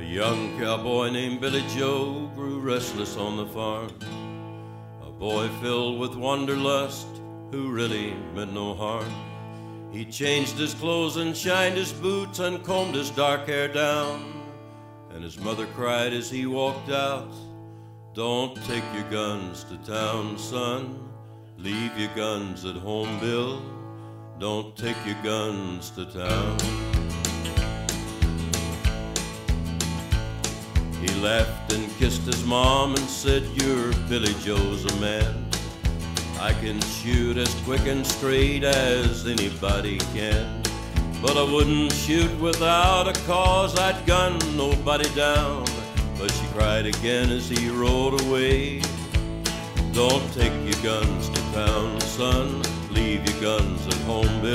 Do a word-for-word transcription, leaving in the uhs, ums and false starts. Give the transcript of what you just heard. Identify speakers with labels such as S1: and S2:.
S1: young cowboy named Billy Joe grew restless on the farm, a boy filled with wanderlust who really meant no harm. He changed his clothes and shined his boots and combed his dark hair down, and his mother cried as he walked out, "Don't take your guns to town, son. Leave your guns at home, Bill. Don't take your guns to town." He laughed and kissed his mom and said, "You're Billy Joe's a man. I can shoot as quick and straight as anybody can, but I wouldn't shoot without a cause. I'd gun nobody down." But she cried again as he rode away, "Don't take your guns to town, son. Leave your guns at home, Bill.